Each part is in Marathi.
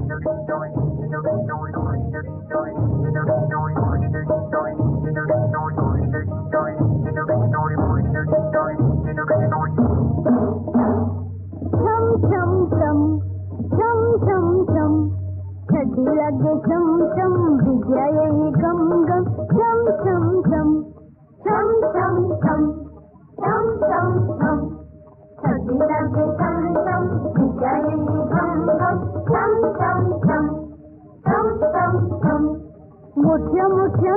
छठी लगे छम छम विजया यही गम गम छम छम छम छम छम छम छम छम छम छठी लगे छम छम विजया यही गम गम छम छम छम छम छम छम मोठ्या मोठ्या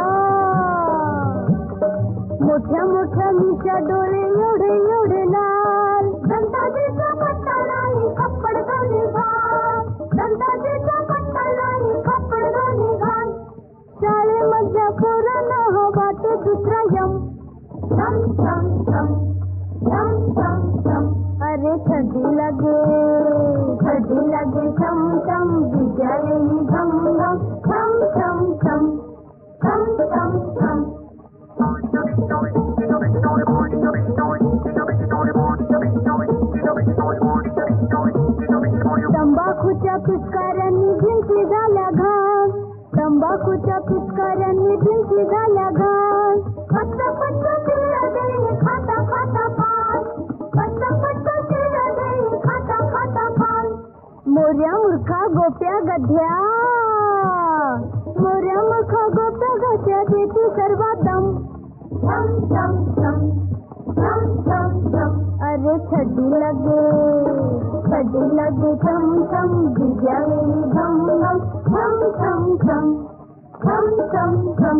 मिशा डोळे एवढे एवढे लाल दंताजीचा पट्टा नाही खप्पड दोन्ही घाल दंताजीचा पट्टा नाही खप्पड दोन्ही घाल शाळेमधल्या पोरांना हा वाटे दुसरा यम छम छम छम छम छम छम अरे छठी लगे छम छम विजया यही घम घम छम छम छम छम छम छम तंबाखूच्या पिचकाऱ्यांनी भिंती झाल्या घाण तंबाखूच्या पिचकाऱ्यांनी भिंती झाल्या घाण फक्त फक्त शिव्या देई खाता खाता पान फक्त फक्त शिव्या देई खाता खाता पान मोऱ्या मूर्खा गोप्या गध्या मोऱ्या मूर्खा गोप्या गध्या देती सर्वात दम छम छम छम छम छम छम अरे छठी लगे छम छम विजया यही घम घम छम छम छम छम छम छम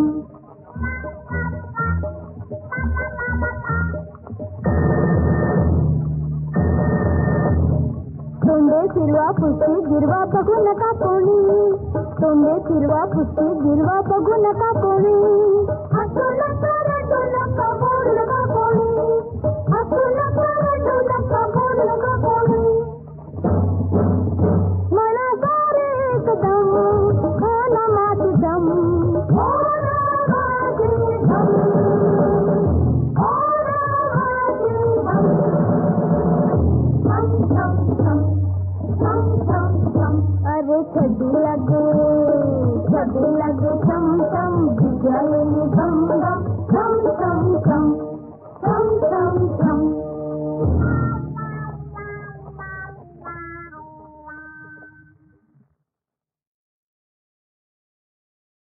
तोंडे फिरवा पुसती गिरवा बघू नका कोणी तोंडे फिरवा पुसती गिरवा बघू नका कोणी